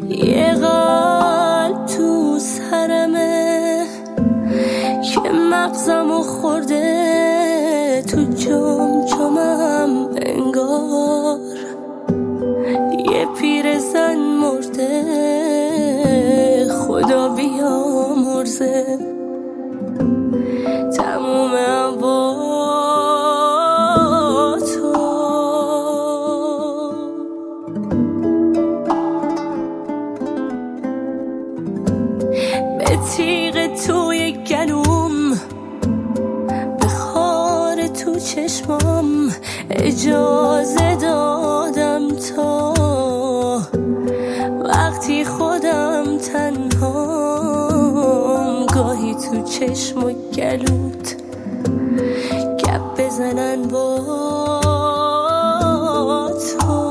یه قلب تو سرمه که مغزمو خورده تو جمجمم انگار یه پیرزن مرده خدا بیامرزه تموم با تو به تیغ توی گلوم به خار تو چشمام اجازه دادم تا وقتی خودم تنهام گاهی تو چشم و گلوت گپ بزنن با تو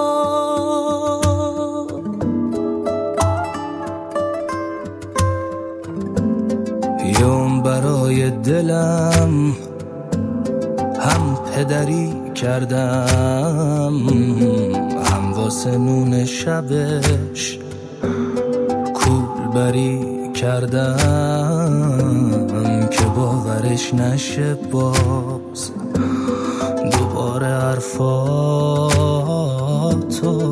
یوم برای دلم هم پدری کردم هم واسه نون شبش کولبری کردم که باورش نشه باز دوباره حرفاتو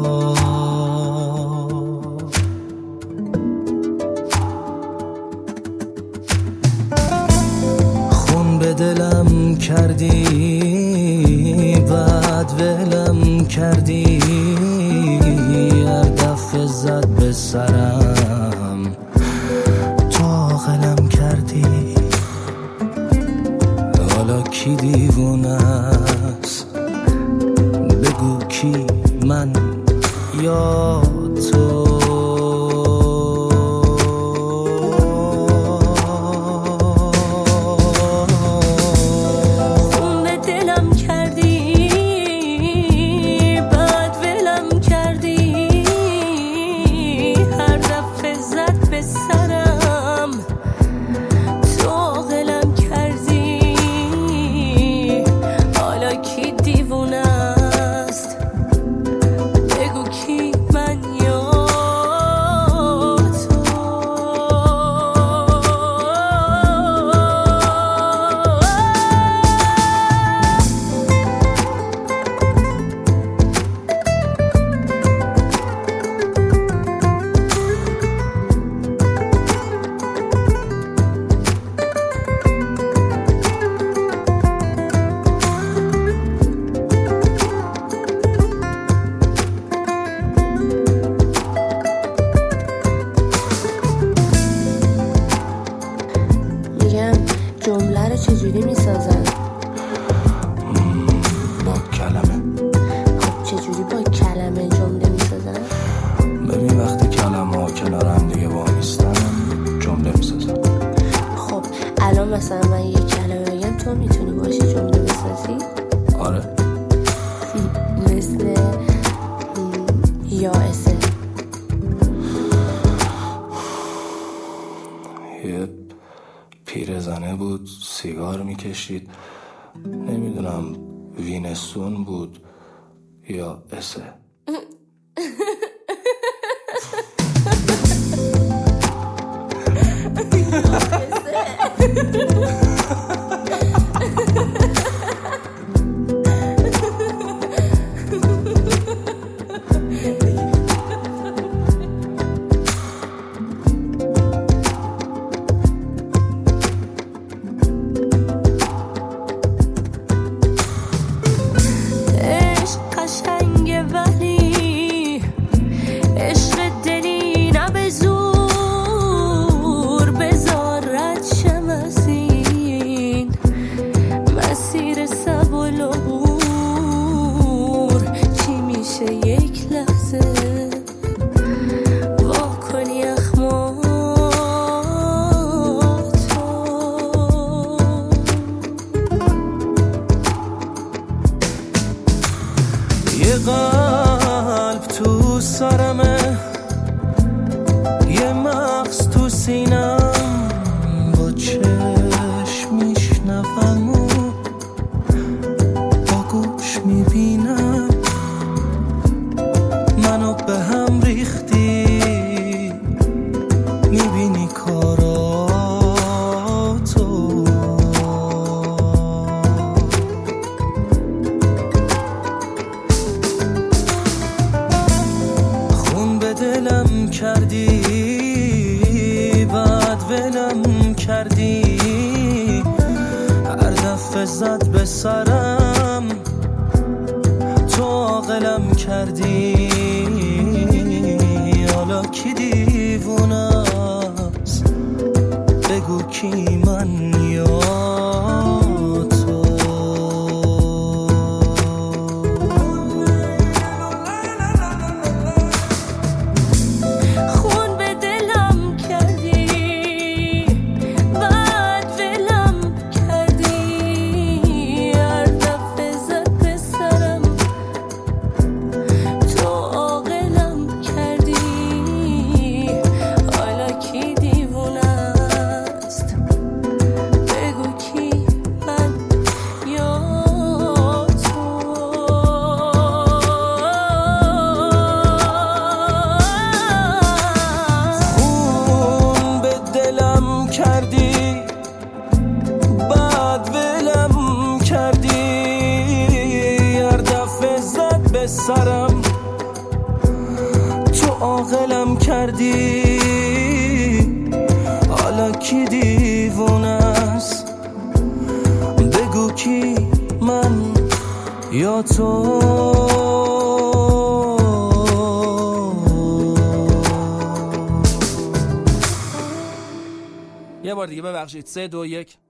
خون به دلم کردی بعد ولم کردی هر دفعه زد به سرم تو عاقلم کردی حالا کی دیوونه است بگو کی من یا تو جمله رو چجوری میسازن؟ با کلمه. خب چجوری با کلمه جمله میسازن؟ ببین وقتی کلمه ها کنار هم دیگه وامیستن جمله میسازن. خب الان مثلا من یه کلمه بگم تو میتونی باشی جمله بسازی؟ آره مثل یائسه. یه پیرزنه بود سیگار میکشید نمیدونم وینستون بود یا اسه قلب تو سرمه یه مغز تو سینم با چشم میشنوم و با گوش میبینم منو به هم ریختی کردی بعد ولم کردی هر دفعه زد به سرم تو عاقلم کردی حالا کی دیوونه است بگو کی من یا تو خون به دلم کردی بعد ولم کردی هر دفعه زد به سرم تو عاقلم کردی حالا کی دیوونه است بگو کی من یا تو خون به دلم کردی بعد ولم کردی هر دفعه زد به سرم تو عاقلم کردی حالا کی دیوونه است بگو کی من یا تو یه بار دیگه ببخشید 3 2 1